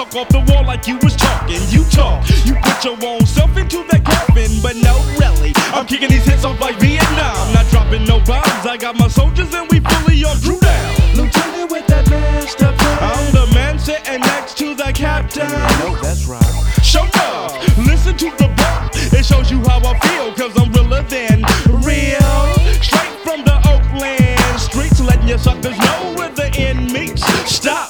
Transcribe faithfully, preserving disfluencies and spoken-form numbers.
walk off the wall like you was talking. You talk, you put your own self into that coffin, but no, really, I'm kicking these hits off like Vietnam. Not dropping no bombs, I got my soldiers and we fully on Drew down. Lieutenant with that master plan. I'm the man sitting next to the captain. I know that's right. Show up, listen to the bar. It shows you how I feel, cause I'm realer than real. Straight from the Oakland streets, letting your suckers know where the end meets. Stop.